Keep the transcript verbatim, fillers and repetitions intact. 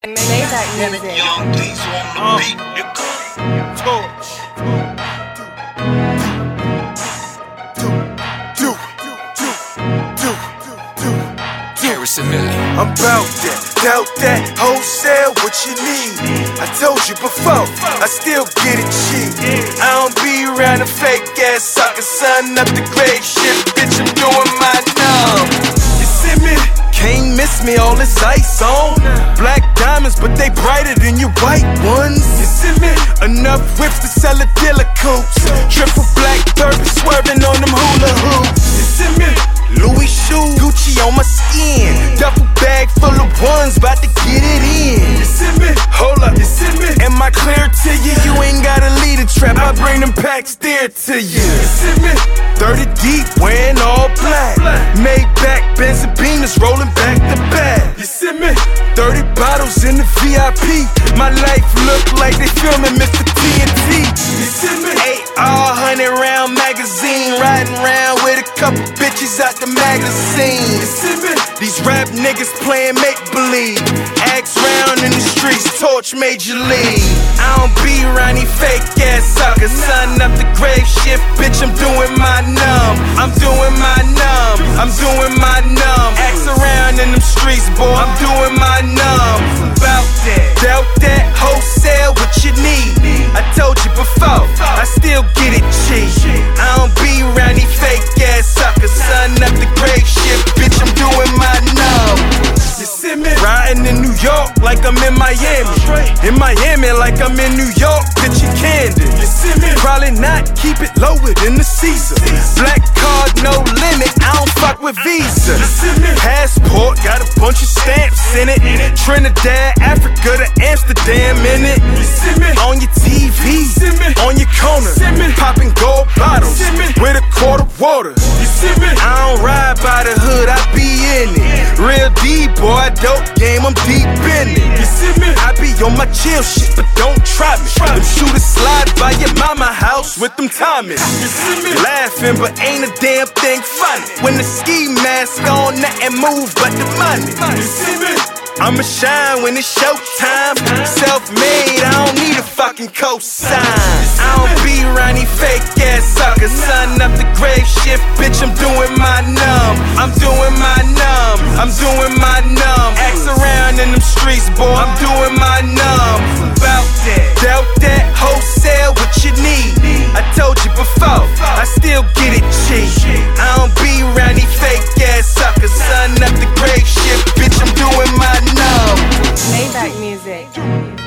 Maybach music. Young D's on the Uh, beat, nigga. Torch. Harrison Millie. I'm bout that, doubt that, wholesale, what you need. I told you before, I still get it cheap. I don't be around a fake ass sucker, son up the great shit, bitch, I'm doing my numb. You see me? Can't miss me, all this ice on. Black diamonds, but they brighter than your white ones. You see me? Enough whips to sell a dealer coops. Triple black derby swerving on them hula hoops. You see me? Louis shoes, Gucci on my skin. Duffel bag full of ones, bout to get it in. You see me? Hold up, you see me? Am I clear to you? You ain't gotta lead a trap, I bring them packs there to you. You see me? thirty deep, wearing all black. Maybach, Benz and Beamers rolling back to back. You see me? thirty bottles in the V I P. My life look like they filming Mister T N T. You see me? Eight all hundred round magazine, riding around with a couple bitches out the magazine. You see me? These rap niggas playing make believe. Axe round in the streets, torch major league. I don't be around these fake ass suckers. Sun up the grave shit, bitch. I'm doing my numb. I'm doing my numb. I'm doing my numb. Axe around in them streets, boy. I'm doing my numb. About that, doubt that, wholesale, what you need. I told you before, I still get it cheap. I don't be around these fake ass suckers. Sun up the grave shit, bitch. I'm doing my numb. You see me? Riding in New York like I'm in Miami. In Miami like I'm in New York, pitching candy. You see me? Probably not, keep it lower than the Caesar. Black card, no limit, I don't fuck with Visa. Passport, got a bunch of stamps in it. Trinidad, Africa to Amsterdam in it. You see me? On your T V, on your corner, popping gold bottles with a quart of water. You see me? I don't ride by the hood, I be in it. Real D boy, dope game, I'm deep in it. You see me? I be on my chill shit, but don't try me. Them shooters slide by your mama house with them timings. You see me? Laughing, but ain't a damn thing funny. When the ski mask on, nothing move but the money. You see me? I'ma shine when it's showtime. Self-made, I don't need a fucking cosign. I don't be around these fake ass suckers. Sun up the grave shit, bitch. I'm doing my numb. I'm doing my numb. I'm doing my numb. Axe around in them streets, boy. I'm doing my numb. About that, doubt that, wholesale, what you need. I told you before, I still get it cheap. I don't be around these fake ass suckers. Sun up the grave shit, bitch. I'm doing my numb. Maybach music.